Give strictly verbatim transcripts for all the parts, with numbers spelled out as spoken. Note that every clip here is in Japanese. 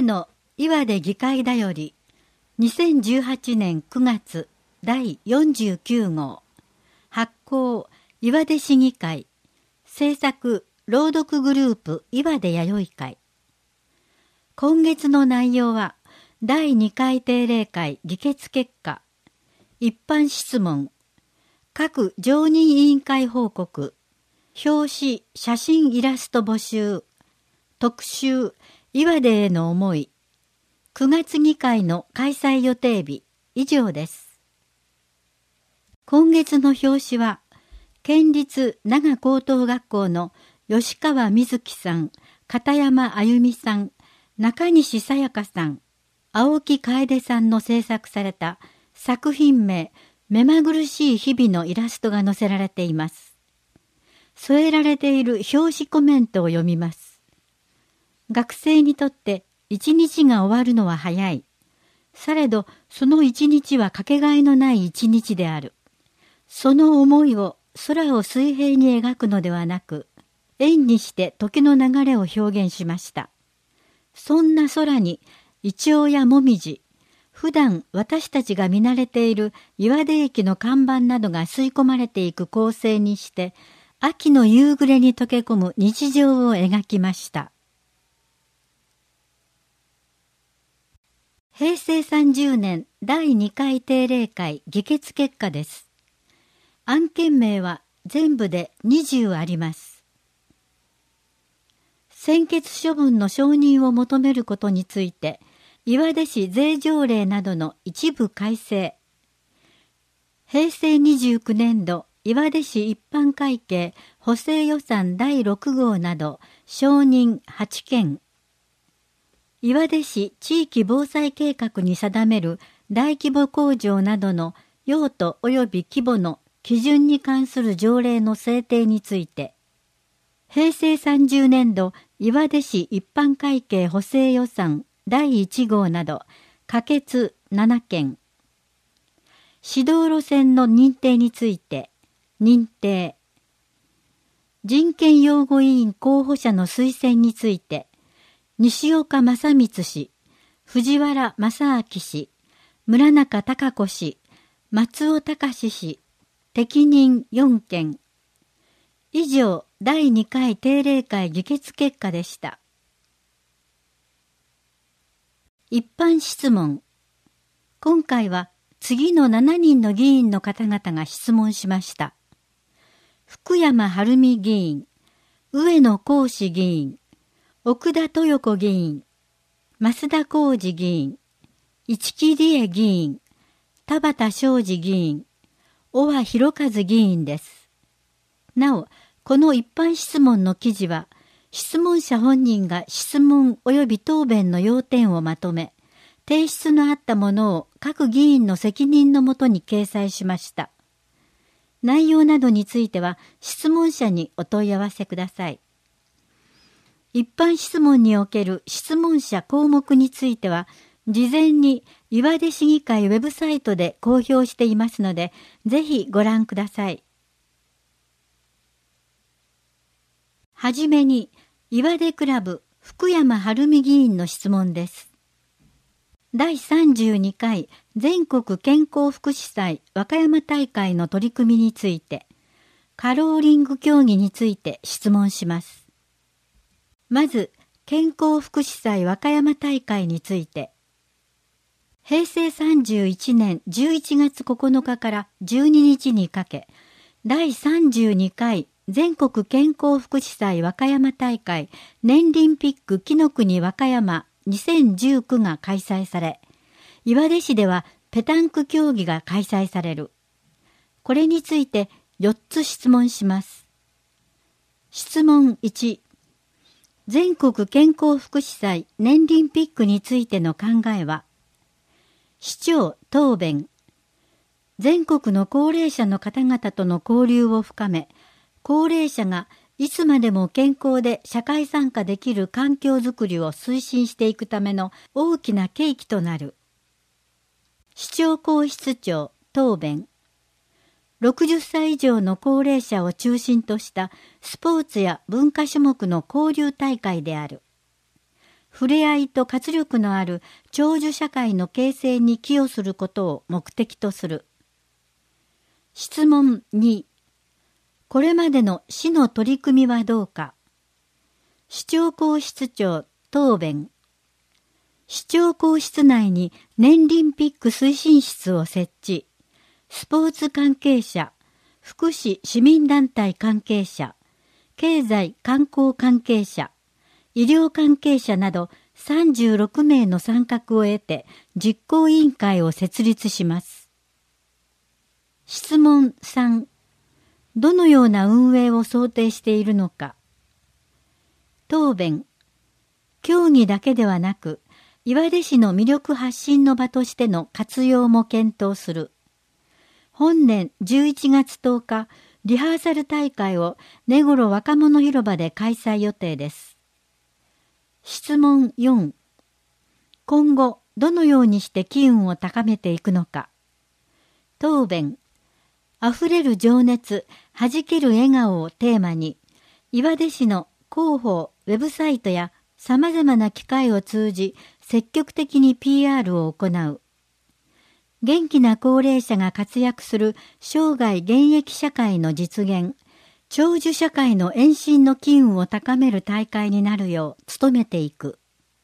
上野岩出議会だよりにせんじゅうはちねんくがつだいよんじゅうきゅうごう発行岩出市議会制作朗読グループ岩出弥生会。今月の内容はだいにかい定例会議決結果、一般質問、各常任委員会報告、表紙写真イラスト募集、特集岩出への思い、くがつ議会の開催予定日、以上です。今月の表紙は、県立長高等学校の吉川瑞希さん、片山あゆみさん、中西さやかさん、青木楓さんの制作された作品名、目まぐるしい日々のイラストが載せられています。添えられている表紙コメントを読みます。学生にとって一日が終わるのは早い。されどその一日はかけがえのない一日である。その思いを空を水平に描くのではなく、円にして時の流れを表現しました。そんな空にイチョウやモミジ、普段私たちが見慣れている岩出駅の看板などが吸い込まれていく構成にして、秋の夕暮れに溶け込む日常を描きました。へいせいさんじゅうねんだいにかい定例会議決結果です。案件名は全部でにじゅうあります。専決処分の承認を求めることについて、岩出市税条例などの一部改正。へいせいにじゅうきゅうねんど岩出市一般会計補正予算だいろくごうなど承認はちけん。岩出市地域防災計画に定める大規模工場などの用途及び規模の基準に関する条例の制定について、へいせいさんじゅうねんど岩出市一般会計補正予算だいいちごうなど可決ななけん。指導路線の認定について認定。人権擁護委員候補者の推薦について西岡正光氏、藤原正明氏、村中孝子氏、松尾隆氏、適任よんけん。以上、だいにかい定例会議決結果でした。一般質問。今回は次のしちにんの議員の方々が質問しました。福山晴美議員、上野公史議員、奥田豊子議員、増田浩二議員、市木理恵議員、田畑昌司議員、小和博一議員です。なお、この一般質問の記事は、質問者本人が質問及び答弁の要点をまとめ、提出のあったものを各議員の責任のもとに掲載しました。内容などについては、質問者にお問い合わせください。一般質問における質問者項目については、事前に岩出市議会ウェブサイトで公表していますので、ぜひご覧ください。はじめに、岩出クラブ福山晴美議員の質問です。だいさんじゅうにかい全国健康福祉祭和歌山大会の取り組みについて、カローリング競技について質問します。まず、健康福祉祭和歌山大会について、へいせいさんじゅういちねんじゅういちがつここのかからじゅうににちにかけ、だいさんじゅうにかい全国健康福祉祭和歌山大会年輪ピック紀の国和歌山にせんじゅうきゅうが開催され、岩出市ではペタンク競技が開催される。これについてよっつ質問します。質問いち、全国健康福祉祭年輪ピックについての考えは、市長答弁。全国の高齢者の方々との交流を深め、高齢者がいつまでも健康で社会参加できる環境づくりを推進していくための大きな契機となる。市長公室長答弁。ろくじゅっさい以上の高齢者を中心としたスポーツや文化種目の交流大会である。 触れ合いと活力のある長寿社会の形成に寄与することを目的とする。質問に、これまでの市の取り組みはどうか。市長公室長答弁。市長公室内に年リンピック推進室を設置。スポーツ関係者、福祉市民団体関係者、経済観光関係者、医療関係者などさんじゅうろくめいの参画を得て実行委員会を設立します。質問さん、どのような運営を想定しているのか。答弁、競技だけではなく、岩出市の魅力発信の場としての活用も検討する。本年じゅういちがつとおか、リハーサル大会を根頃若者広場で開催予定です。質問よん、今後どのようにして機運を高めていくのか。答弁、あふれる情熱、はじける笑顔をテーマに、岩出市の広報、ウェブサイトや様々な機会を通じ、積極的に ピーアール を行う。元気な高齢者が活躍する生涯現役社会の実現、長寿社会の延伸の機運を高める大会になるよう努めていく。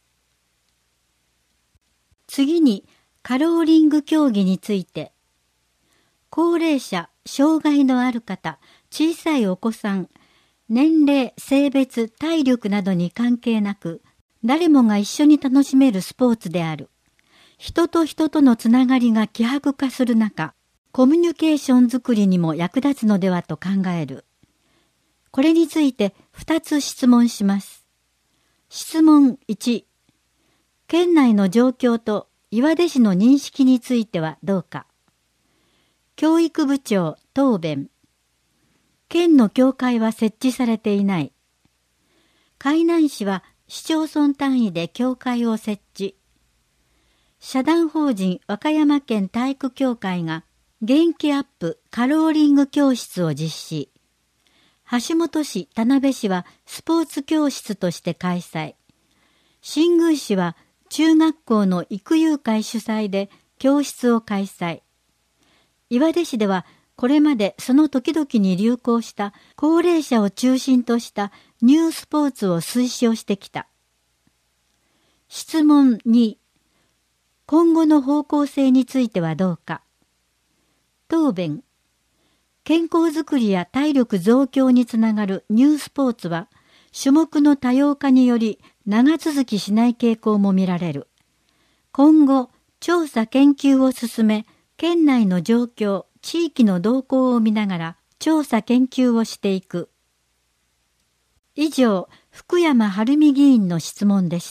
次に、カローリング競技について。高齢者、障害のある方、小さいお子さん、年齢、性別、体力などに関係なく、誰もが一緒に楽しめるスポーツである。人と人とのつながりが希薄化する中、コミュニケーションづくりにも役立つのではと考える。これについてふたつ質問します。質問いち、県内の状況と岩出市の認識についてはどうか。教育部長答弁。県の協会は設置されていない。海南市は市町村単位で協会を設置。社団法人和歌山県体育協会が元気アップカローリング教室を実施。橋本市、田辺市はスポーツ教室として開催。新宮市は中学校の育遊会主催で教室を開催。岩出市ではこれまでその時々に流行した高齢者を中心としたニュースポーツを推奨してきた。質問に、今後の方向性についてはどうか。答弁。健康づくりや体力増強につながるニュースポーツは、種目の多様化により長続きしない傾向も見られる。今後、調査研究を進め、県内の状況、地域の動向を見ながら調査研究をしていく。以上、福山晴美議員の質問でした。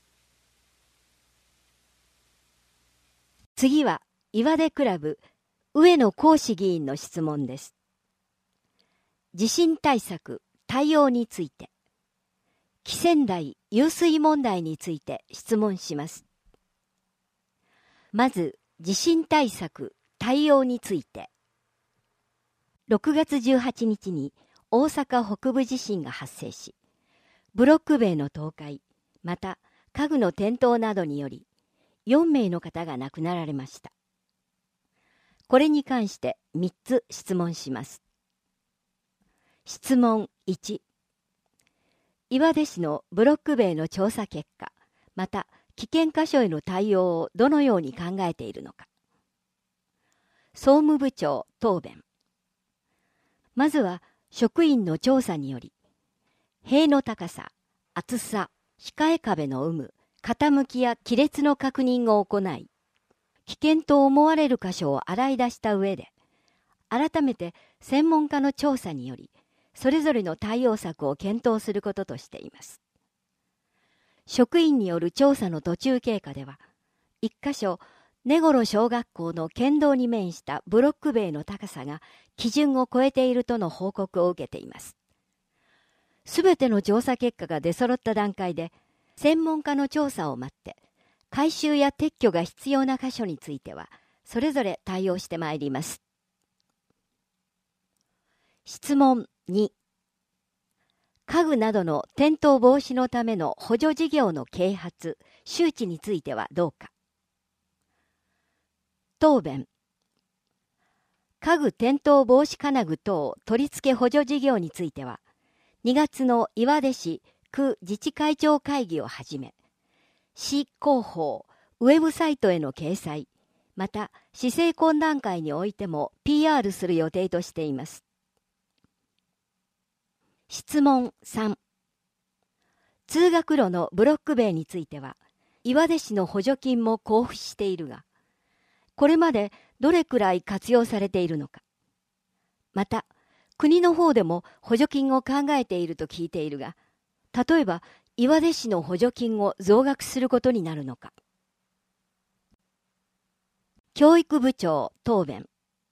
次は岩出クラブ上野公史議員の質問です。地震対策・対応について、木仙台湧水問題について質問します。まず、地震対策・対応について、ろくがつじゅうはちにちに大阪北部地震が発生し、ブロック塀の倒壊、また家具の転倒などにより、よんめいの方が亡くなられました。これに関してみっつ質問します。質問いち、岩出市のブロック塀の調査結果、また危険箇所への対応をどのように考えているのか。総務部長答弁。まずは職員の調査により、塀の高さ、厚さ、控え壁の有無、傾きや亀裂の確認を行い、危険と思われる箇所を洗い出した上で、改めて専門家の調査により、それぞれの対応策を検討することとしています。職員による調査の途中経過では、一箇所、根頃小学校の県道に面したブロック塀の高さが基準を超えているとの報告を受けています。すべての調査結果が出揃った段階で、専門家の調査を待って、改修や撤去が必要な箇所については、それぞれ対応してまいります。質問に、 家具などの転倒防止のための補助事業の啓発・周知についてはどうか。答弁。家具転倒防止金具等取り付け補助事業については、にがつの岩手市区自治会長会議をはじめ、市広報、ウェブサイトへの掲載、また市政懇談会においても ピーアール する予定としています。質問さん。通学路のブロック塀については、岩出市の補助金も交付しているが、これまでどれくらい活用されているのか。また、国の方でも補助金を考えていると聞いているが、例えば岩出市の補助金を増額することになるのか。教育部長答弁。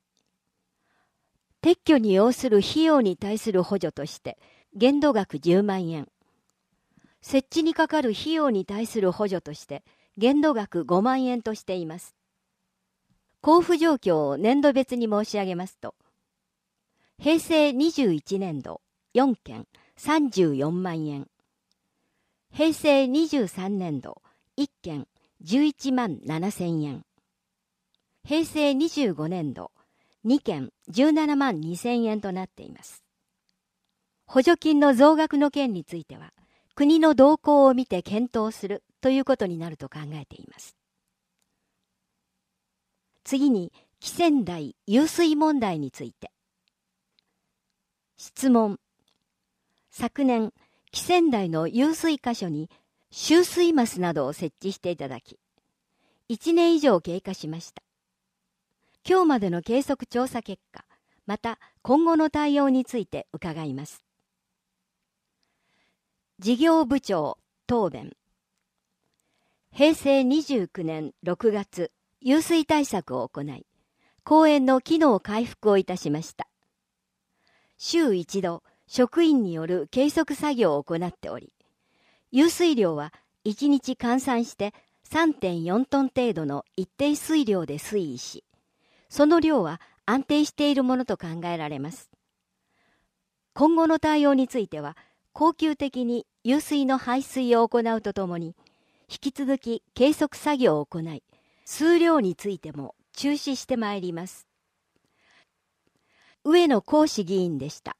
撤去に要する費用に対する補助として限度額じゅうまんえん、設置にかかる費用に対する補助として限度額ごまんえんとしています。交付状況を年度別に申し上げますと、へいせいにじゅういちねんどよんけんさんじゅうよんまんえん、へいせいにじゅうさんねんどいっけんじゅういちまんななせんえん、へいせいにじゅうごねんどにけんじゅうななまんにせんえんとなっています。補助金の増額の件については、国の動向を見て検討するということになると考えています。次に、汽船台湧水問題について。質問。昨年、汽船台の湧水箇所に集水マスなどを設置していただき、いちねん以上経過しました。今日までの計測調査結果、また今後の対応について伺います。事業部長答弁。へいせいにじゅうきゅうねんろくがつ、湧水対策を行い、公園の機能回復をいたしました。週一度、職員による計測作業を行っており、湧水量はいちにち換算して さんてんよんトン程度の一定水量で推移し、その量は安定しているものと考えられます。今後の対応については、恒久的に湧水の排水を行うとともに、引き続き計測作業を行い、数量についても注視してまいります。上野公史議員でした。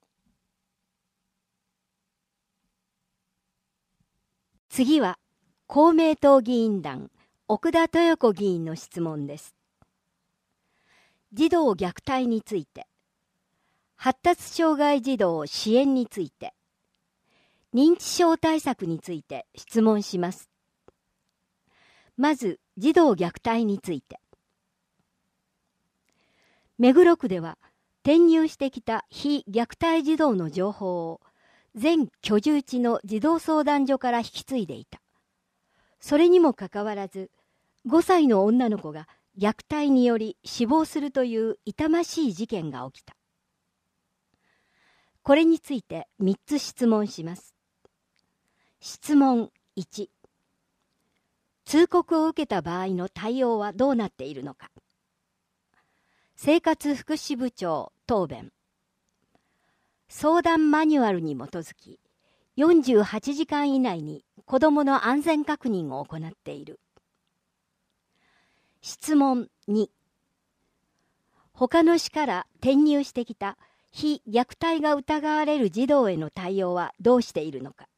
次は、公明党議員団、奥田豊子議員の質問です。児童虐待について、発達障害児童支援について、認知症対策について質問します。まず、児童虐待について。目黒区では、転入してきた非虐待児童の情報を全居住地の児童相談所から引き継いでいた。それにもかかわらず、ごさいの女の子が虐待により死亡するという痛ましい事件が起きた。これについてみっつ質問します。質問いち。通告を受けた場合の対応はどうなっているのか。生活福祉部長答弁。相談マニュアルに基づき、よんじゅうはちじかん以内に子どもの安全確認を行っている。質問に。他の市から転入してきた非虐待が疑われる児童への対応はどうしているのか。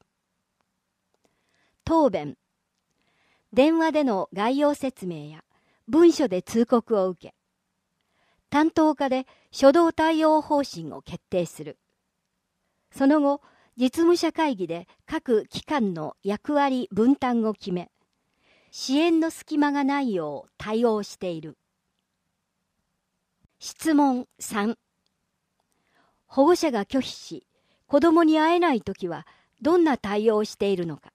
答弁。電話での概要説明や文書で通告を受け、担当課で初動対応方針を決定する。その後、実務者会議で各機関の役割分担を決め、支援の隙間がないよう対応している。質問さん。保護者が拒否し、子どもに会えないときはどんな対応をしているのか。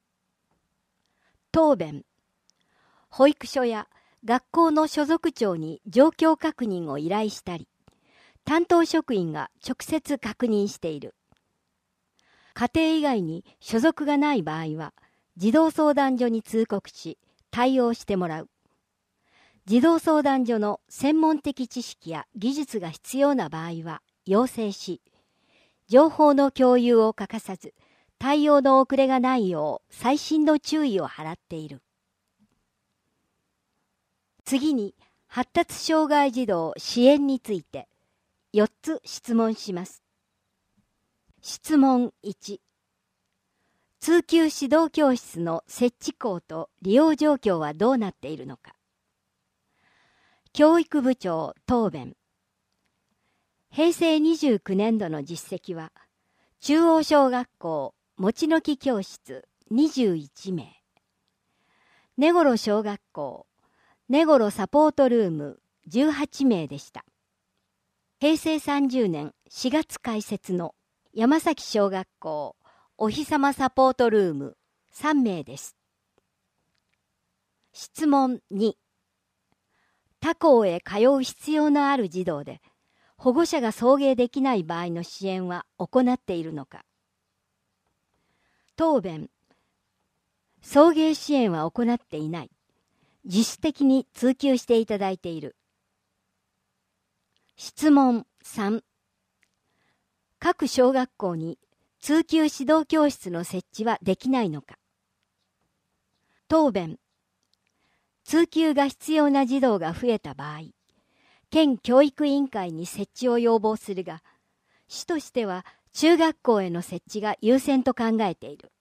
答弁。保育所や学校の所属長に状況確認を依頼したり、担当職員が直接確認している。家庭以外に所属がない場合は、児童相談所に通告し、対応してもらう。児童相談所の専門的知識や技術が必要な場合は要請し、 情報の共有を欠かさず、対応の遅れがないよう細心の注意を払っている。次に、発達障害児童支援についてよっつ質問します。質問いち、通級指導教室の設置項と利用状況はどうなっているのか。教育部長答弁。へいせいにじゅうきゅうねんどの実績は、中央小学校餅の木教室にじゅういちめい、根頃小学校根頃サポートルームじゅうはちめいでした。へいせいさんじゅうねんしがつ開設の山崎小学校お日様サポートルームさんめいです。質問に、他校へ通う必要のある児童で保護者が送迎できない場合の支援は行っているのか。答弁。送迎支援は行っていない。自主的に通級していただいている。質問さん、各小学校に通級指導教室の設置はできないのか。答弁。通級が必要な児童が増えた場合、県教育委員会に設置を要望するが、市としては中学校への設置が優先と考えている。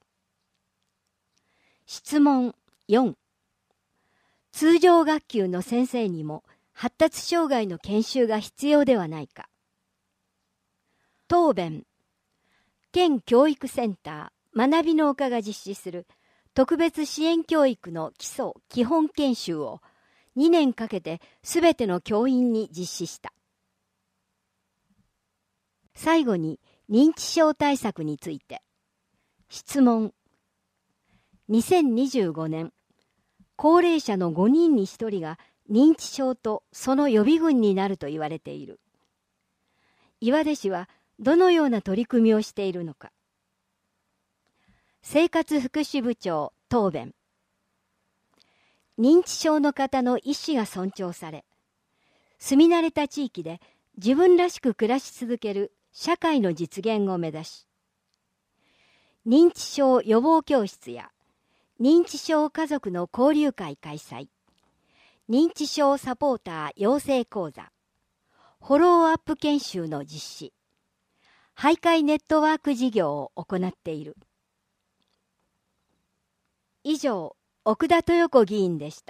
質問よん、通常学級の先生にも発達障害の研修が必要ではないか。答弁。県教育センター学びの丘が実施する特別支援教育の基礎基本研修をにねんかけてすべての教員に実施した。最後に認知症対策について。質問。にせんにじゅうごねん、高齢者のごにんにひとりが認知症とその予備軍になると言われている。岩出市はどのような取り組みをしているのか。生活福祉部長答弁。認知症の方の意思が尊重され、住み慣れた地域で自分らしく暮らし続ける社会の実現を目指し、認知症予防教室や認知症家族の交流会開催、認知症サポーター養成講座、フォローアップ研修の実施、徘徊ネットワーク事業を行っている。以上、奥田豊子議員でした。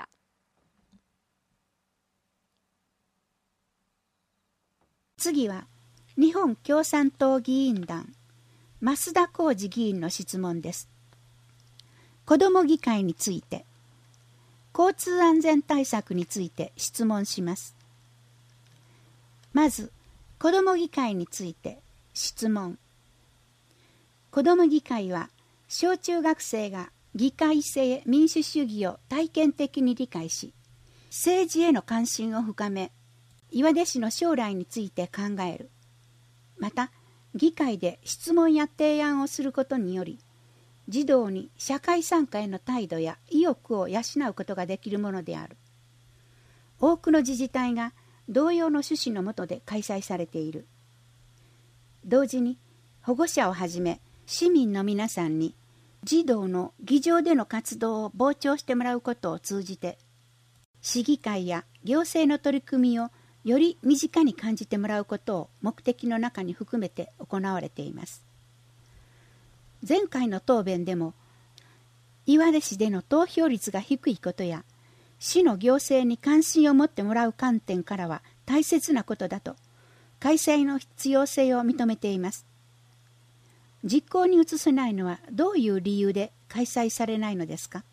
次は、日本共産党議員団、増田浩二議員の質問です。子ども議会について、交通安全対策について質問します。まず、子ども議会について質問。子ども議会は、小中学生が議会制民主主義を体験的に理解し、政治への関心を深め、岩出市の将来について考える。また、議会で質問や提案をすることにより、児童に社会参加への態度や意欲を養うことができるものである。多くの自治体が同様の趣旨の下で開催されている。同時に保護者をはじめ市民の皆さんに児童の議場での活動を傍聴してもらうことを通じて、市議会や行政の取り組みをより身近に感じてもらうことを目的の中に含めて行われています。前回の答弁でも、岩出市での投票率が低いことや、市の行政に関心を持ってもらう観点からは大切なことだと、開催の必要性を認めています。実行に移せないのはどういう理由で開催されないのですか。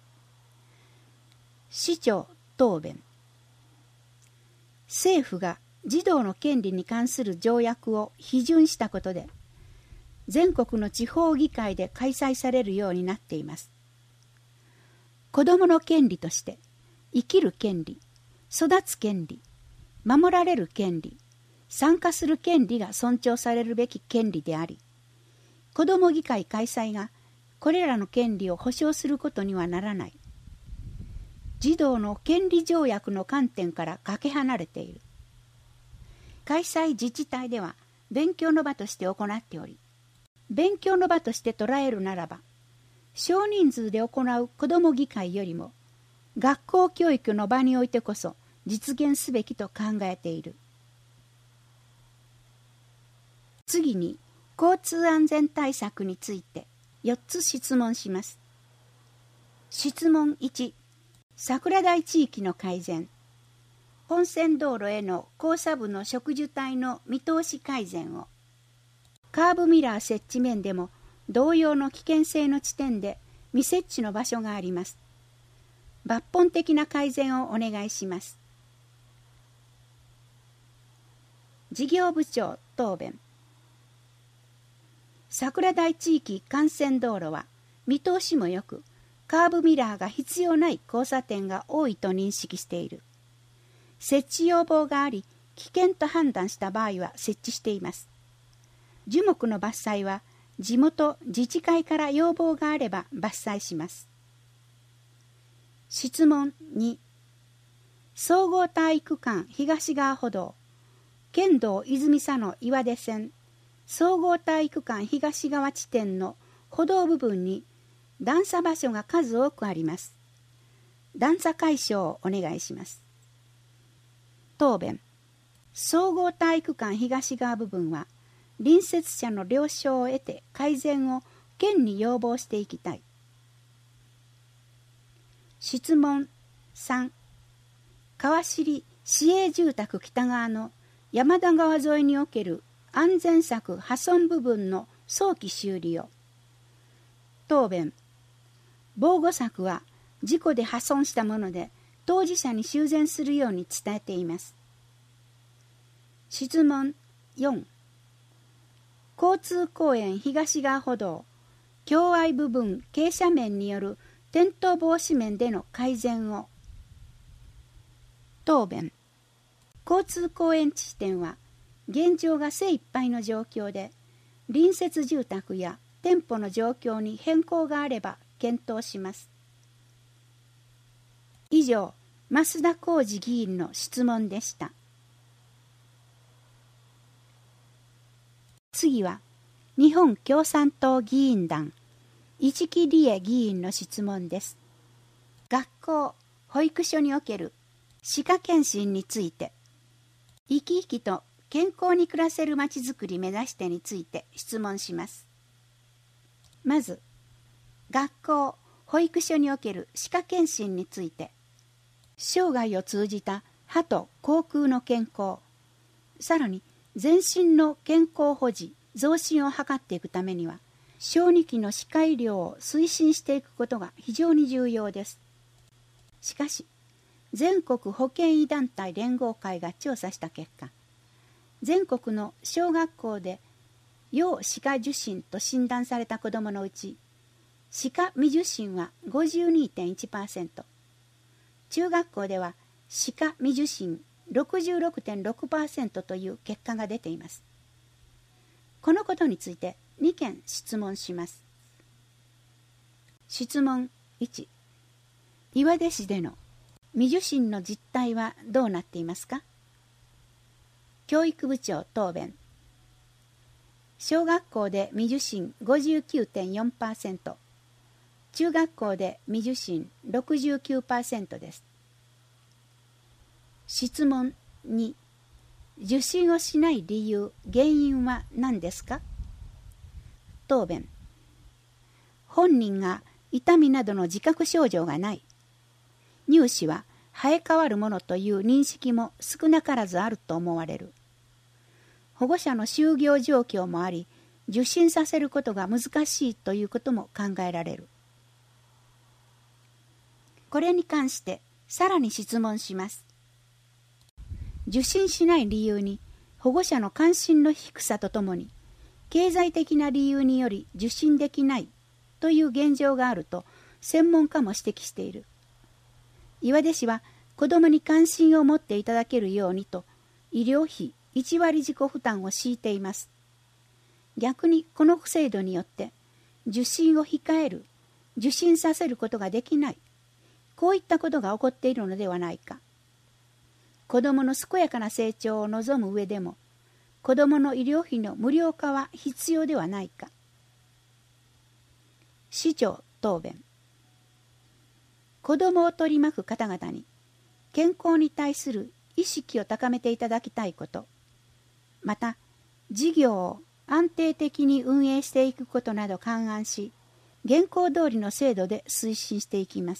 市長答弁。政府が児童の権利に関する条約を批准したことで、全国の地方議会で開催されるようになっています。子どもの権利として、生きる権利、育つ権利、守られる権利、参加する権利が尊重されるべき権利であり、子ども議会開催がこれらの権利を保障することにはならない。児童の権利条約の観点からかけ離れている。開催自治体では勉強の場として行っており、勉強の場として捉えるならば、少人数で行う子ども議会よりも学校教育の場においてこそ実現すべきと考えている。次に交通安全対策についてよっつ質問します。質問いち、桜台地域の改善。本線道路への交差部の植樹帯の見通し改善を。カーブミラー設置面でも同様の危険性の地点で未設置の場所があります。抜本的な改善をお願いします。事業部長答弁。桜台地域幹線道路は見通しもよく、カーブミラーが必要ない交差点が多いと認識している。設置要望があり、危険と判断した場合は設置しています。樹木の伐採は地元自治会から要望があれば伐採します。質問に、総合体育館東側歩道、県道泉佐野岩出線、総合体育館東側地点の歩道部分に段差場所が数多くあります。段差解消をお願いします。答弁。総合体育館東側部分は隣接者の了承を得て改善を県に要望していきたい。質問さん、川尻市営住宅北側の山田川沿いにおける安全柵破損部分の早期修理を。答弁。防護柵は事故で破損したもので当事者に修繕するように伝えています。質問よん、交通公園東側歩道境愛部分傾斜面による転倒防止面での改善を。答弁。交通公園地点は現状が精一杯の状況で、隣接住宅や店舗の状況に変更があれば検討します。以上、増田浩二議員の質問でした。次は、日本共産党議員団、市木理恵議員の質問です。学校、保育所における歯科検診について、生き生きと健康に暮らせるまちづくり目指してについて質問します。まず、学校、保育所における歯科検診について、生涯を通じた歯と口腔の健康、さらに全身の健康保持、増進を図っていくためには、小児期の歯科医療を推進していくことが非常に重要です。しかし、全国保健医団体連合会が調査した結果、全国の小学校で要歯科受診と診断された子どものうち、歯科未受診は ごじゅうにてんいちパーセント、中学校では歯科未受診 ろくじゅうろくてんろくパーセント という結果が出ています。このことについてにけん質問します。質問いち、岩出市での未受診の実態はどうなっていますか。教育部長答弁。小学校で未受診 ごじゅうきゅうてんよんパーセント、中学校で未受診 ろくじゅうきゅうパーセント です。質問に、受診をしない理由、原因は何ですか。答弁。本人が痛みなどの自覚症状がない。乳歯は生え変わるものという認識も少なからずあると思われる。保護者の就業状況もあり、受診させることが難しいということも考えられる。これに関してさらに質問します。受診しない理由に保護者の関心の低さとともに、経済的な理由により受診できないという現状があると専門家も指摘している。岩出市は子どもに関心を持っていただけるようにと医療費いちわり自己負担を強いています。逆にこの制度によって受診を控える、受診させることができない、こういったことが起こっているのではないか。子どもの健やかな成長を望む上でも、 子どもの医療費の無料化は必要ではないか。市長答弁。子どもを取り巻く方々に健康に対する意識を高めていただきたいこと、また事業を安定的に運営していくことなど勘案し、現行通りの制度で推進していきます。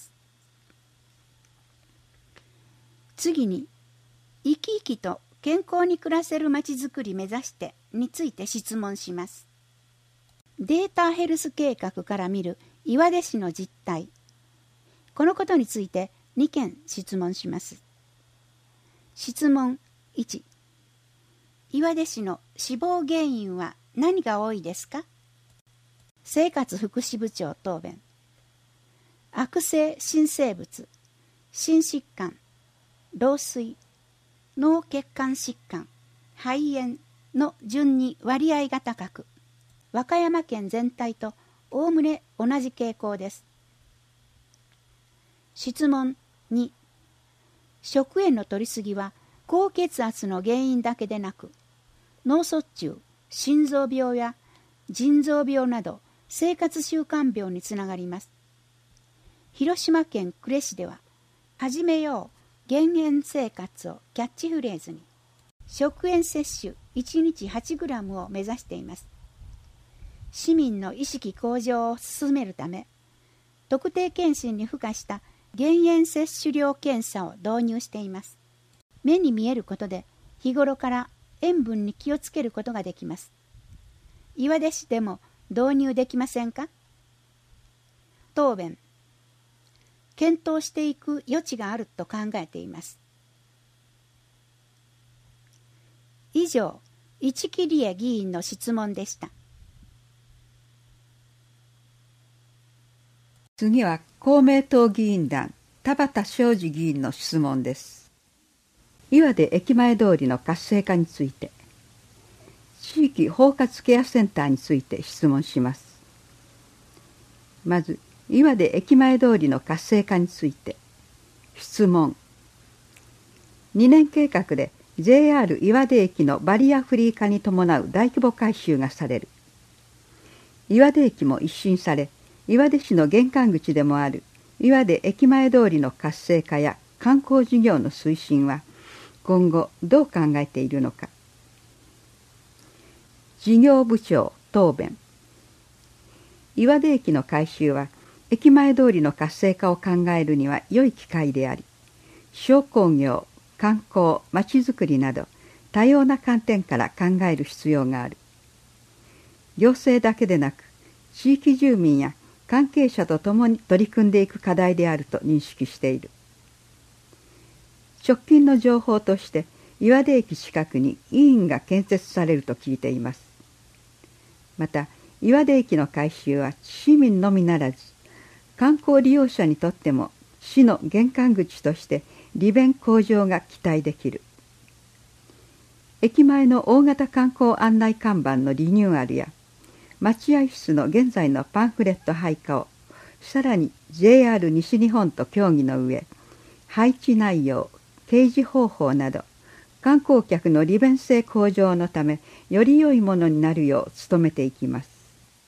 次に、生き生きと健康に暮らせるまちづくり目指してについて質問します。データヘルス計画から見る岩出市の実態。このことについてにけん質問します。質問いち。岩出市の死亡原因は何が多いですか？生活福祉部長答弁。悪性新生物、心疾患、老衰、脳血管疾患、肺炎の順に割合が高く、和歌山県全体とおおむね同じ傾向です。質問に。食塩の摂りすぎは高血圧の原因だけでなく、脳卒中、心臓病や腎臓病など生活習慣病につながります。広島県呉市では、始めよう減塩生活をキャッチフレーズに、食塩摂取いちにちはちグラムを目指しています。市民の意識向上を進めるため、特定健診に付加した減塩摂取量検査を導入しています。目に見えることで日頃から塩分に気をつけることができます。岩出市でも導入できませんか？答弁。検討していく余地があると考えています。以上、市木理恵議員の質問でした。 次は公明党議員団田畑昌司議員の質問です。岩出駅前通りの活性化について、地域包括ケアセンターについて質問します。まず、岩出駅前通りの活性化について質問。にねん計画で ジェイアール 岩出駅のバリアフリー化に伴う大規模改修がされる。岩出駅も一新され、岩出市の玄関口でもある岩出駅前通りの活性化や観光事業の推進は今後どう考えているのか。事業部長答弁。岩出駅の改修は駅前通りの活性化を考えるには良い機会であり、商工業、観光、まちづくりなど多様な観点から考える必要がある。行政だけでなく地域住民や関係者と共に取り組んでいく課題であると認識している。直近の情報として岩出駅近くに医院が建設されると聞いています。また岩出駅の改修は市民のみならず観光利用者にとっても市の玄関口として利便向上が期待できる。駅前の大型観光案内看板のリニューアルや待合室の現在のパンフレット配下をさらに ジェイアール 西日本と協議の上、配置内容、掲示方法など観光客の利便性向上のためより良いものになるよう努めていきます。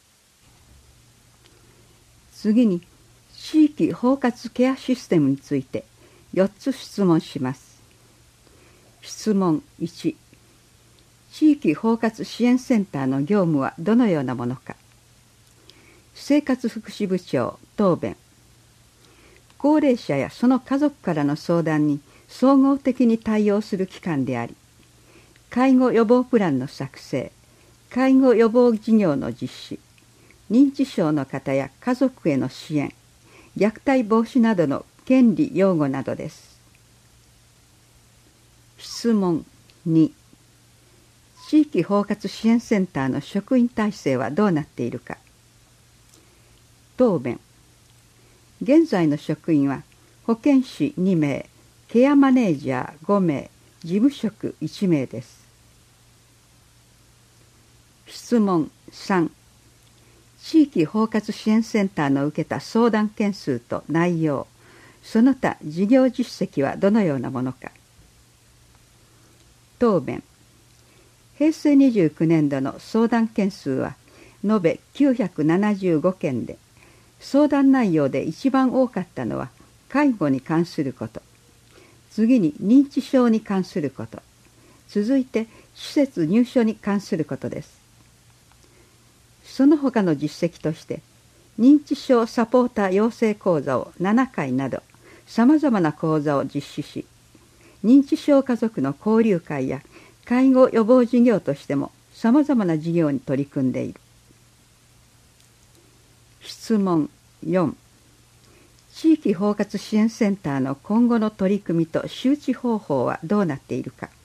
次に地域包括ケアシステムについてよっつ質問します。質問いち。地域包括支援センターの業務はどのようなものか。生活福祉部長答弁。高齢者やその家族からの相談に総合的に対応する機関であり、介護予防プランの作成、介護予防事業の実施、認知症の方や家族への支援、虐待防止などの権利擁護などです。質問に。地域包括支援センターの職員体制はどうなっているか。答弁。現在の職員は保健師にめい、ケアマネージャーごめい、事務職いちめいです。質問さん。地域包括支援センターの受けた相談件数と内容、その他事業実績はどのようなものか。答弁。 へいせいにじゅうきゅうねんどの相談件数は延べきゅうひゃくななじゅうごけんで、相談内容で一番多かったのは介護に関すること、次に認知症に関すること、続いて施設入所に関することです。その他の実績として、認知症サポーター養成講座をななかいなど、さまざまな講座を実施し、認知症家族の交流会や介護予防事業としてもさまざまな事業に取り組んでいる。質問よん。地域包括支援センターの今後の取り組みと周知方法はどうなっているか。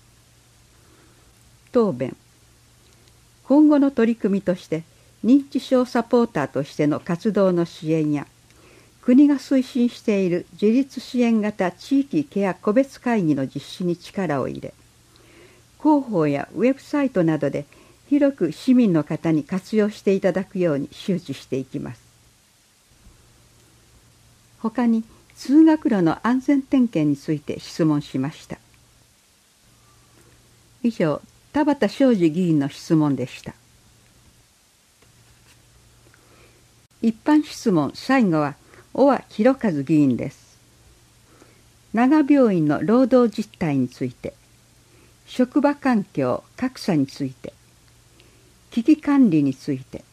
答弁。今後の取り組みとして、認知症サポーターとしての活動の支援や、国が推進している自立支援型地域ケア個別会議の実施に力を入れ、広報やウェブサイトなどで広く市民の方に活用していただくように周知していきます。ほかに通学路の安全点検について質問しました。以上、田畑昌司議員の質問でした。一般質問最後は尾和博和議員です。長病院の労働実態について、職場環境格差について、危機管理について、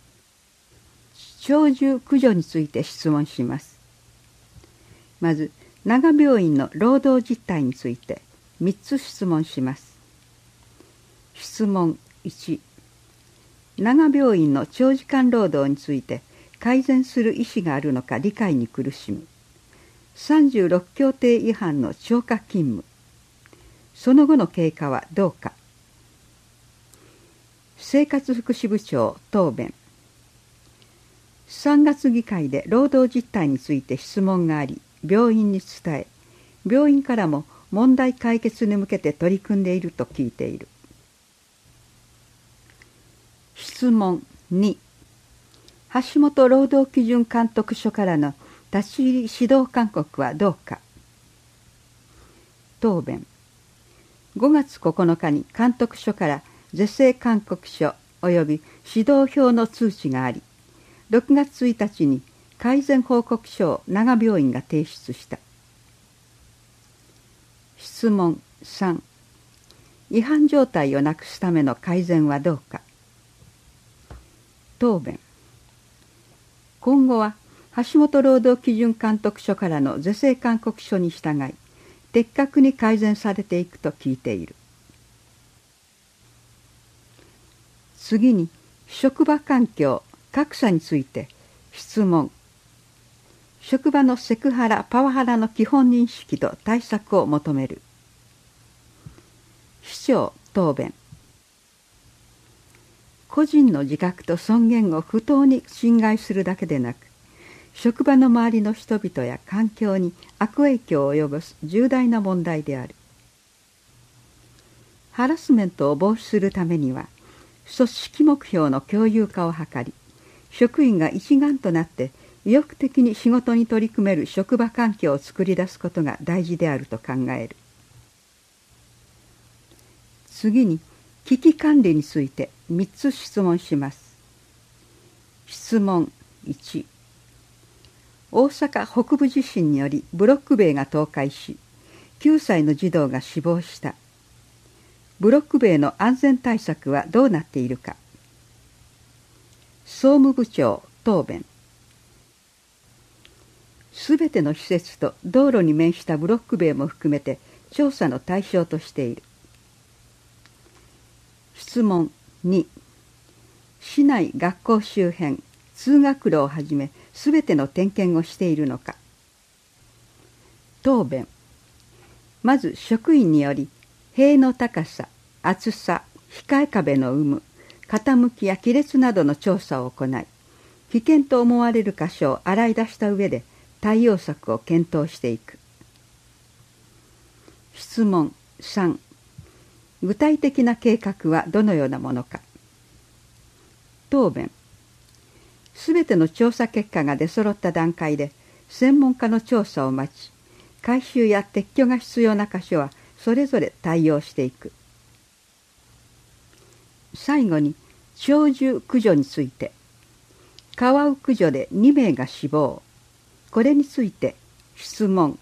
鳥獣駆除について質問します。まず、長病院の労働実態についてみっつ質問します。質問いち。長病院の長時間労働について改善する意思があるのか理解に苦しむ。さんじゅうろく協定違反の超過勤務。その後の経過はどうか。生活福祉部長答弁。さんがつ議会で労働実態について質問があり、病院に伝え、病院からも問題解決に向けて取り組んでいると聞いている。質問に。橋本労働基準監督署からの立ち入り指導勧告はどうか。答弁。ごがつここのかに監督署から是正勧告書及び指導表の通知があり、ろくがつついたちに改善報告書を長病院が提出した。質問さん。違反状態をなくすための改善はどうか。答弁。今後は橋本労働基準監督署からの是正勧告書に従い、的確に改善されていくと聞いている。次に、職場環境格差について質問。職場のセクハラ・パワハラの基本認識と対策を求める。市長答弁。個人の自覚と尊厳を不当に侵害するだけでなく、職場の周りの人々や環境に悪影響を及ぼす重大な問題である。ハラスメントを防止するためには、組織目標の共有化を図り、職員が一丸となって意欲的に仕事に取り組める職場環境を作り出すことが大事であると考える。次に、危機管理についてみっつ質問します。質問いち。大阪北部地震によりブロック塀が倒壊し、きゅうさいの児童が死亡した。ブロック塀の安全対策はどうなっているか。総務部長答弁。すべての施設と道路に面したブロック塀も含めて調査の対象としている。質問に。市内学校周辺、通学路をはじめすべての点検をしているのか。答弁。まず職員により、塀の高さ、厚さ、控え壁の有無、傾きや亀裂などの調査を行い、危険と思われる箇所を洗い出した上で対応策を検討していく。質問さん。具体的な計画はどのようなものか。答弁。すべての調査結果が出揃った段階で、専門家の調査を待ち、改修や撤去が必要な箇所はそれぞれ対応していく。 最後に鳥獣駆除について、カワウ駆除でにめいが死亡。これについて質問。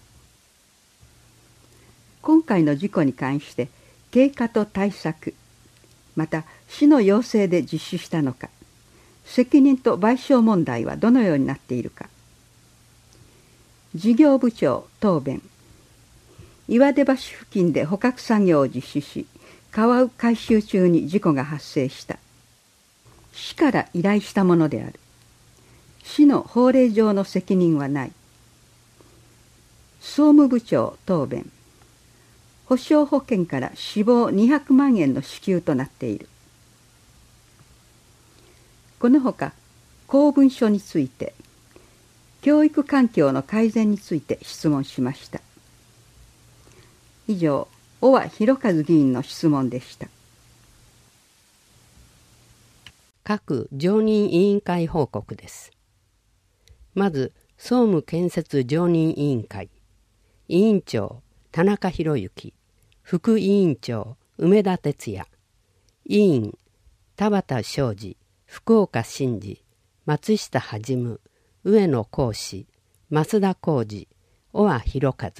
今回の事故に関して経過と対策、また市の要請で実施したのか、責任と賠償問題はどのようになっているか。事業部長答弁。岩出橋付近で捕獲作業を実施し、カワウ回収中に事故が発生した。市から依頼したものである。市の法令上の責任はない。総務部長答弁。保障保険から死亡にひゃくまんえんの支給となっている。このほか公文書について、教育環境の改善について質問しました。以上、小和博和議員の質問でした。 各常任委員会報告です。まず、総務建設常任委員会。委員長、田中博之。副委員長、梅田哲也。委員、田畑昌司、福岡伸二、松下弾、上野公史、増田浩二、小和博和。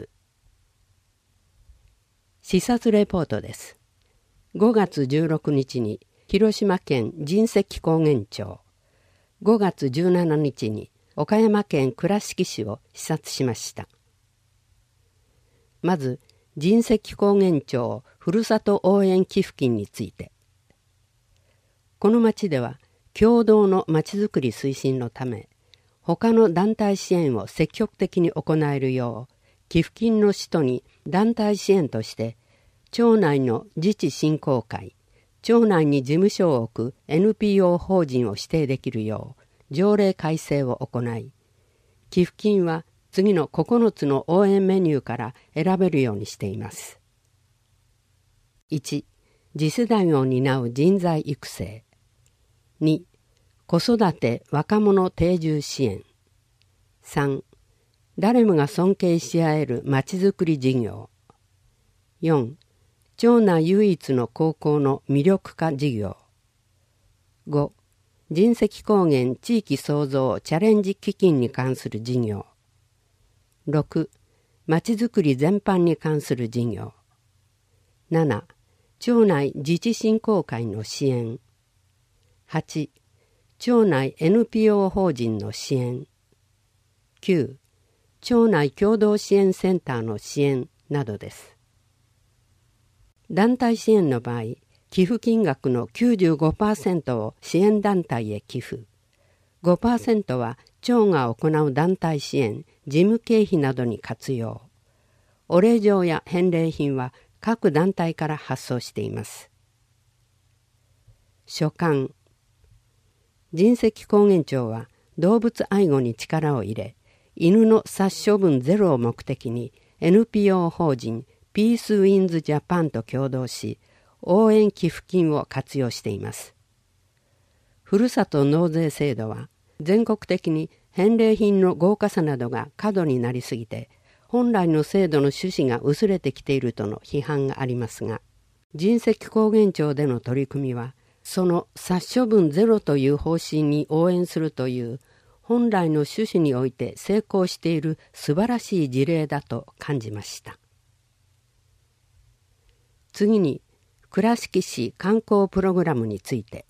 視察レポートです。ごがつじゅうろくにちに広島県神石高原町、ごがつじゅうしちにちに岡山県倉敷市を視察しました。まず、神石高原町ふるさと応援寄付金について。この町では、共同のまちづくり推進のため、他の団体支援を積極的に行えるよう、寄付金の使途に団体支援として、町内の自治振興会、町内に事務所を置く エヌピーオー 法人を指定できるよう、条例改正を行い、寄付金は次のここのつの応援メニューから選べるようにしています。いち. 次世代を担う人材育成。に. 子育て若者定住支援。さん. 誰もが尊敬し合えるまちづくり事業。よん. 町内唯一の高校の魅力化事業。ご. 神石高原地域創造チャレンジ基金に関する事業。ろく. まちづくり全般に関する事業。なな. 町内自治振興会の支援。はち. 町内 エヌピーオー 法人の支援。きゅう. 町内共同支援センターの支援などです。団体支援の場合、寄付金額の きゅうじゅうごパーセント を支援団体へ寄付、ごパーセント は町が行う団体支援、事務経費などに活用。お礼状や返礼品は各団体から発送しています。所管。神石高原町は動物愛護に力を入れ、犬の殺処分ゼロを目的に エヌピーオー 法人ピースウィンズジャパンと共同し、応援寄付金を活用しています。ふるさと納税制度は全国的に返礼品の豪華さなどが過度になりすぎて、本来の制度の趣旨が薄れてきているとの批判がありますが、神石高原町での取り組みは、その殺処分ゼロという方針に応援するという本来の趣旨において成功している素晴らしい事例だと感じました。次に、倉敷市観光プログラムについて。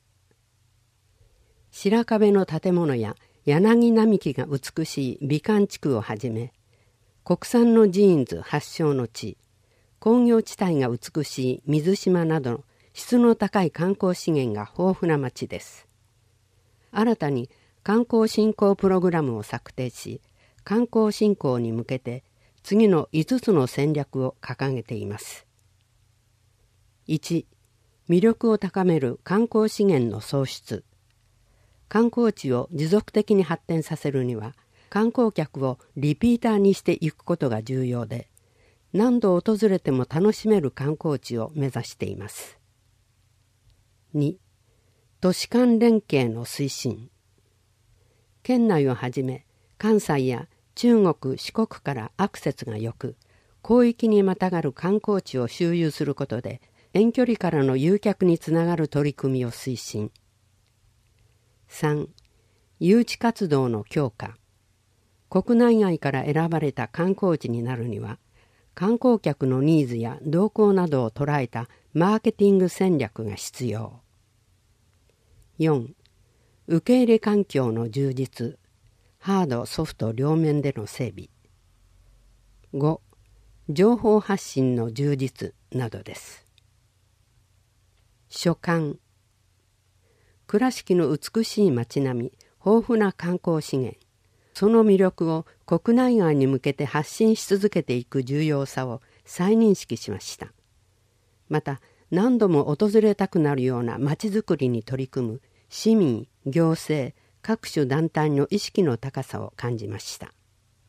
白壁の建物や柳並木が美しい美観地区をはじめ、国産のジーンズ発祥の地、工業地帯が美しい水島などの質の高い観光資源が豊富な町です。新たに観光振興プログラムを策定し、観光振興に向けて次のいつつの戦略を掲げています。いち. 魅力を高める観光資源の創出。観光地を持続的に発展させるには、観光客をリピーターにしていくことが重要で、何度訪れても楽しめる観光地を目指しています。に. 都市間連携の推進。県内をはじめ、関西や中国・四国からアクセスが良く、広域にまたがる観光地を周遊することで、 遠距離からの誘客につながる取り組みを推進。さん、誘致活動の強化。国内外から選ばれた観光地になるには、観光客のニーズや動向などを捉えたマーケティング戦略が必要。よん、受け入れ環境の充実、ハード・ソフト両面での整備。ご、情報発信の充実などです。所感。倉敷の美しい街並み、豊富な観光資源、その魅力を国内外に向けて発信し続けていく重要さを再認識しました。また、何度も訪れたくなるような街づくりに取り組む市民、行政、各種団体の意識の高さを感じました。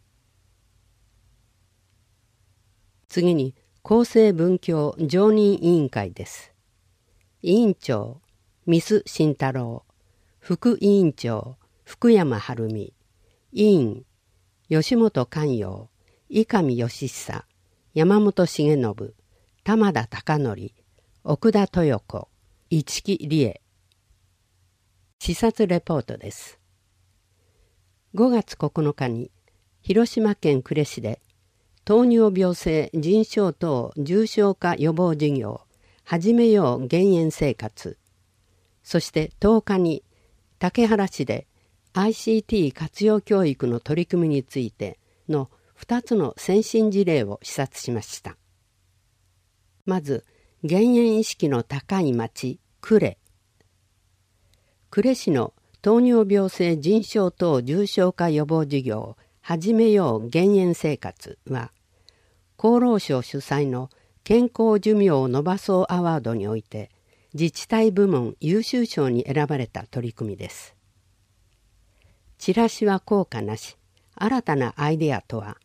次に、厚生文教常任委員会です。委員長、ミス慎太郎、副委員長、福山晴美、委員、吉本寛陽、伊上義久、山本重信、玉田貴則、奥田豊子、市木理恵。視察レポートです。ごがつここのかに、広島県呉市で、糖尿病性腎症等重症化予防事業、始めよう減塩生活。そしてとおかに、竹原市で、アイシーティー 活用教育の取り組みについてのふたつの先進事例を視察しました。まず、減塩意識の高い町、呉。呉市の糖尿病性腎症等重症化予防事業、始めよう減塩生活は、厚労省主催の健康寿命を伸ばそうアワードにおいて、自治体部門優秀賞に選ばれた取り組みです。チラシは効果なし、新たなアイデアとは。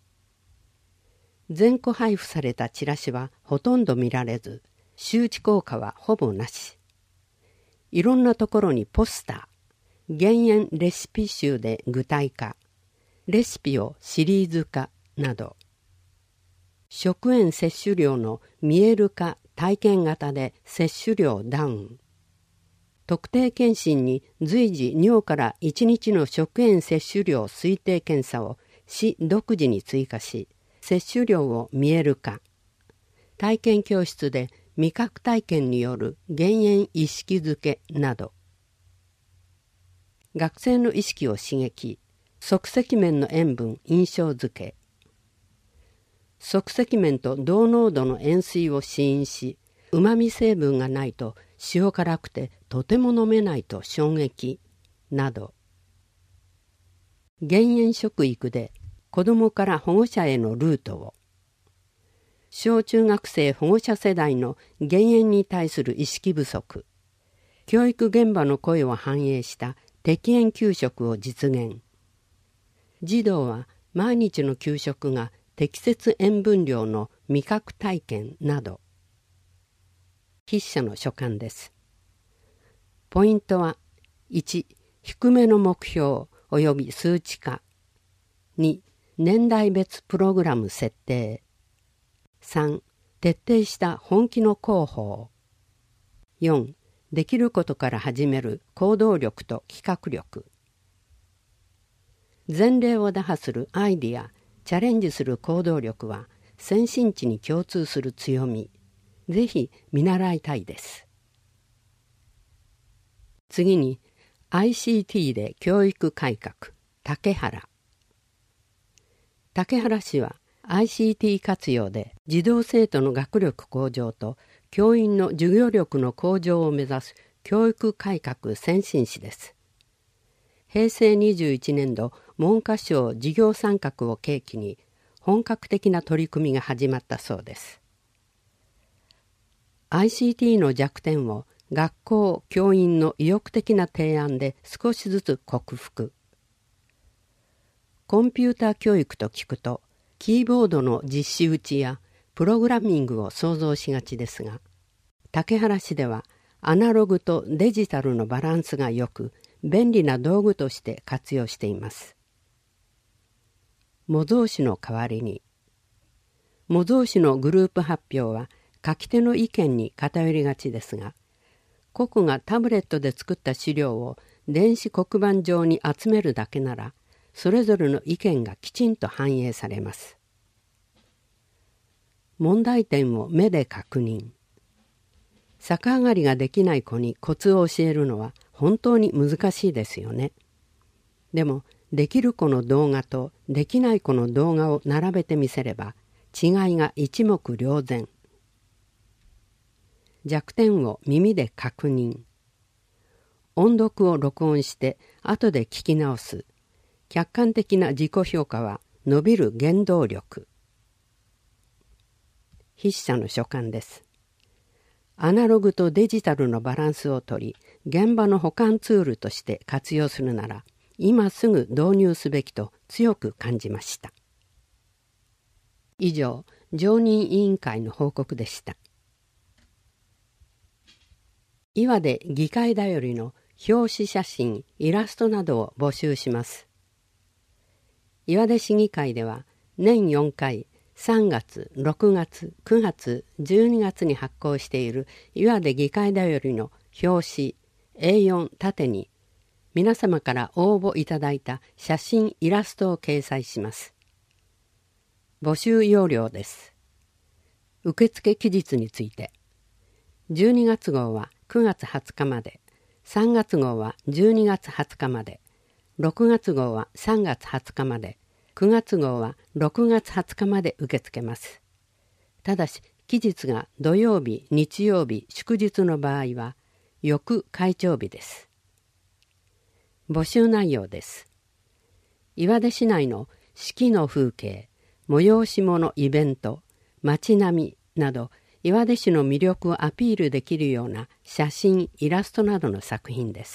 全個配布されたチラシはほとんど見られず、周知効果はほぼなし。いろんなところにポスター、減塩レシピ集で具体化、レシピをシリーズ化など、食塩摂取量の見える化体験型で摂取量ダウン。特定健診に随時尿からいちにちの食塩摂取量推定検査を市独自に追加し、摂取量を見える化。体験教室で味覚体験による減塩意識づけなど。学生の意識を刺激、即席麺の塩分印象づけ。即席麺と同濃度の塩水を試飲し、うまみ成分がないと塩辛くてとても飲めないと衝撃など。減塩食育で子どもから保護者へのルートを。小中学生保護者世代の減塩に対する意識不足。教育現場の声を反映した適塩給食を実現。児童は毎日の給食が適切塩分量の味覚体験など。筆者の所感です。ポイントは、いち、低めの目標及び数値化。に、年代別プログラム設定。さん、徹底した本気の広報。よん、できることから始める行動力と企画力。前例を打破するアイディア、チャレンジする行動力は先進地に共通する強み。ぜひ見習いたいです。次に アイシーティー で教育改革、竹原。竹原市は アイシーティー 活用で児童生徒の学力向上と教員の授業力の向上を目指す教育改革先進市です。へいせいにじゅういちねんど文科省事業参画を契機に本格的な取り組みが始まったそうです。アイシーティー の弱点を学校・教員の意欲的な提案で少しずつ克服。コンピューター教育と聞くと、キーボードの実施打ちやプログラミングを想像しがちですが、竹原市ではアナログとデジタルのバランスが良く、便利な道具として活用しています。模造紙の代わりに。模造紙のグループ発表は、 書き手の意見に偏りがちですが、個々がタブレットで作った資料を電子黒板上に集めるだけなら、それぞれの意見がきちんと反映されます。問題点を目で確認。逆上がりができない子にコツを教えるのは本当に難しいですよね。でも、できる子の動画とできない子の動画を並べてみせれば、違いが一目瞭然。弱点を耳で確認。音読を録音して後で聞き直す。客観的な自己評価は伸びる原動力。筆者の所感です。アナログとデジタルのバランスをとり、現場の保管ツールとして活用するなら、今すぐ導入すべきと強く感じました。以上、常任委員会の報告でした。岩手議会だよりの表紙写真、イラストなどを募集します。岩手市議会では年よんかい、さんがつ、ろくがつ、くがつ、じゅうにがつに発行している岩手議会だよりの表紙 エーよん 縦に皆様から応募いただいた写真イラストを掲載します。募集要領です。受付期日について、じゅうにがつ号はくがつはつかまで、さんがつ号はじゅうにがつはつかまで、ろくがつ号はさんがつはつかまで、くがつ号はろくがつはつかまで受け付けます。ただし、期日が土曜日、日曜日、祝日の場合は、翌会長日です。募集内容です。岩手市内の四季の風景、催し物イベント、街並みなど、岩手市の魅力をアピールできるような写真、イラストなどの作品です。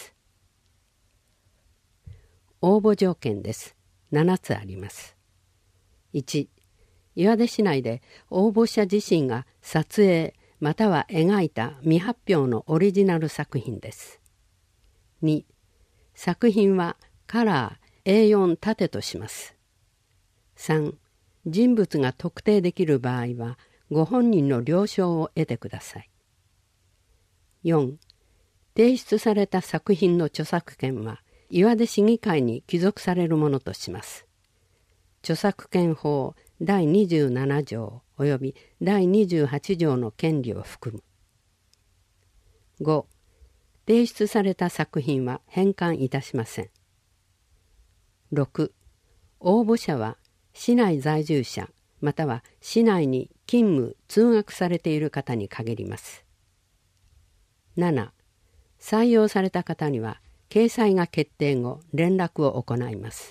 応募条件です。ななつあります。いち、岩手市内で応募者自身が撮影または描いた未発表のオリジナル作品です。に、作品はカラー エーよん 縦とします。さん、人物が特定できる場合はご本人の了承を得てください。よん、提出された作品の著作権は岩手市議会に帰属されるものとします。著作権法だいにじゅうななじょうおよびだいにじゅうはちじょうの権利を含む。ご、提出された作品は返還いたしません。ろく、応募者は市内在住者または市内に勤務・通学されている方に限ります。なな、採用された方には掲載が決定後連絡を行います。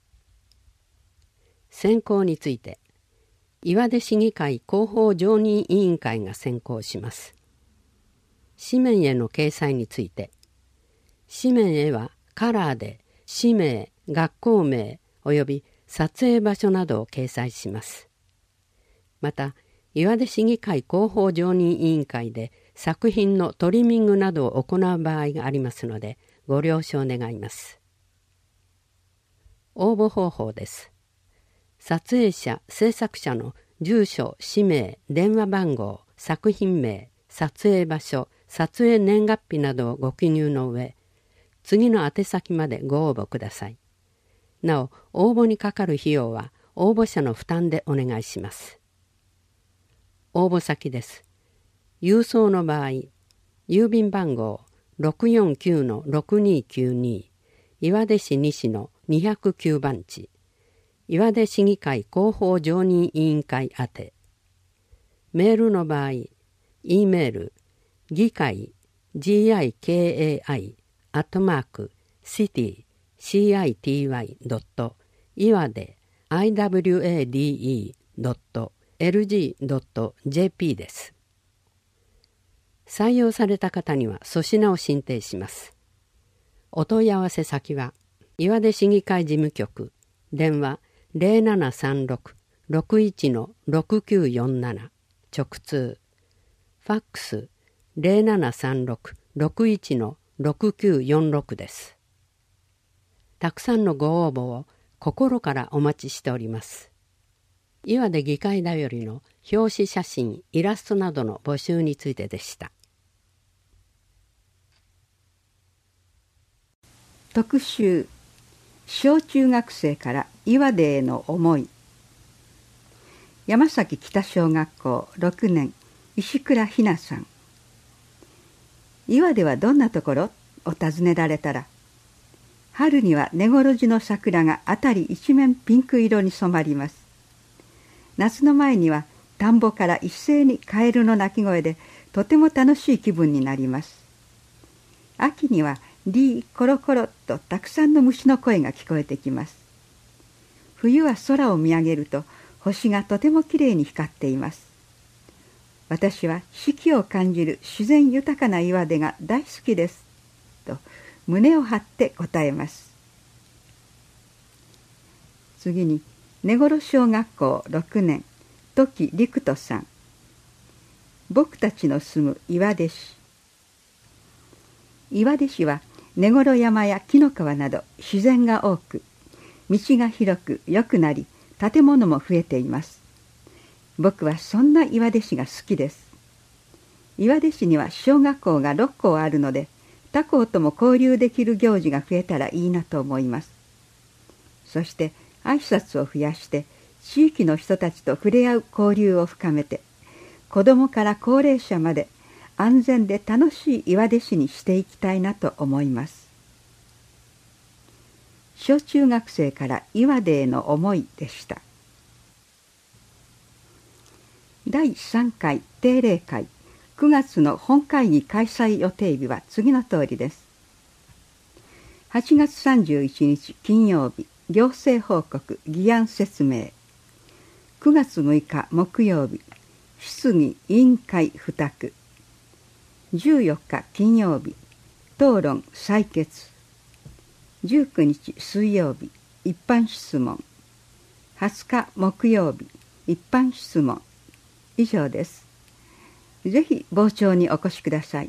選考について、岩手市議会広報常任委員会が選考します。紙面への掲載について、紙面へはカラーで氏名、学校名および撮影場所などを掲載します。また、岩手市議会広報常任委員会で作品のトリミングなどを行う場合がありますので、ご了承願います。応募方法です。撮影者・制作者の住所、氏名、電話番号、作品名、撮影場所、撮影年月日などをご記入の上、次の宛先までご応募ください。なお、応募にかかる費用は応募者の負担でお願いします。応募先です。郵送の場合、郵便番号 ろくよんきゅうのろくにきゅうに 岩手市西のにひゃくきゅうばんち、岩手市議会広報常任委員会宛て。メールの場合、E メール、議会 ギカイ アットマーク シティ シーアイティーワイ ドット 岩手 アイダブリューエーディーイー ドット エルジー ドット ジェーピー です。採用された方には粗品を進呈します。お問い合わせ先は岩手市議会事務局、電話 ゼロななさんろく ろくいちのろくきゅうよんなな、直通、ファックス ゼロななさんろく ろくいちのろくきゅうよんろくです。たくさんのご応募を心からお待ちしております。岩手議会だよりの表紙写真、イラストなどの募集についてでした。 特集、小中学生から岩手への思い。山崎北小学校ろくねん、石倉ひなさん。岩手はどんなところを尋ねられたら、春には根来路の桜が辺り一面ピンク色に染まります。夏の前には田んぼから一斉にカエルの鳴き声でとても楽しい気分になります。秋にはリーコロコロとたくさんの虫の声が聞こえてきます。冬は空を見上げると星がとてもきれいに光っています。私は四季を感じる自然豊かな岩手が大好きですと胸を張って答えます。次に根来小学校ろくねん、時陸斗さん。僕たちの住む岩手市。岩手市は根来山や紀の川など自然が多く、道が広く良くなり、建物も増えています。僕はそんな岩手市が好きです。岩手市には小学校がろっ校あるので、他校とも交流できる行事が増えたらいいなと思います。そして挨拶を増やして地域の人たちと触れ合う交流を深めて、子どもから高齢者まで安全で楽しい岩手市にしていきたいなと思います。小中学生から岩手への思いでした。だいさんかい定例会くがつの本会議開催予定日は次の通りです。はちがつさんじゅういちにち金曜日、行政報告議案説明。くがつむいか木曜日、質疑委員会付託。じゅうよっか金曜日、討論採決。じゅうくにち水曜日、一般質問。はつか木曜日、一般質問。以上です。ぜひ傍聴にお越しください。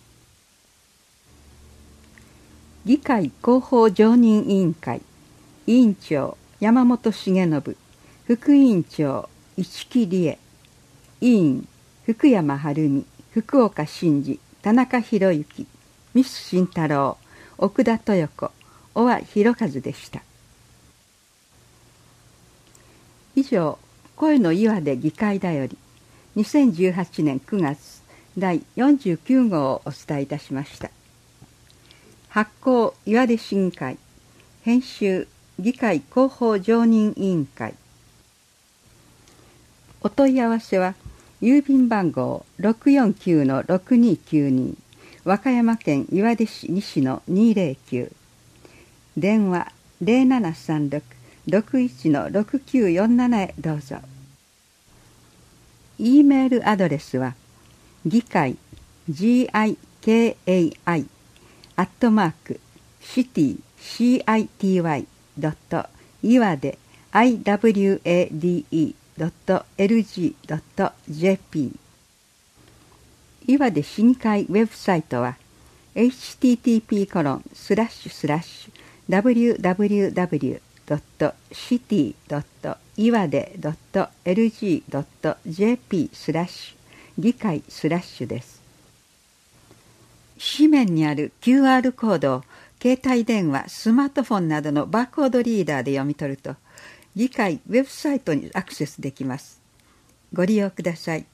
議会広報常任委員会委員長山本重信、副委員長市木理恵、委員福山晴美、福岡真嗣、田中博之、ミス慎太郎、奥田豊子、小和博和でした。以上、声の岩手議会だよりにせんじゅうはちねんくがつだいよんじゅうきゅうごうをお伝えいたしました。発行岩手市議会、編集議会広報常任委員会。お問い合わせは郵便番号 ろくよんきゅうのろくにきゅうに 和歌山県岩手市西のにぜろきゅう、電話 ゼロななさんろく ろくいちのろくきゅうよんなな へどうぞ。E メールアドレスは議会 ギカイ アットマーク シティ シーアイティーワイ ドット 岩手 アイダブリューエーディーイー ドット エルジー ドット ジェーピー。 岩手市議会ウェブサイトは エイチティーティーピーコロンスラッシュスラッシュダブリューダブリューダブリュー ドット シティ ドット 岩手 ドット エルジー ドット ジェーピー スラッシュ議会スラッシュです。紙面にある キューアール コードを携帯電話、スマートフォンなどのバーコードリーダーで読み取ると議会ウェブサイトにアクセスできます。ご利用ください。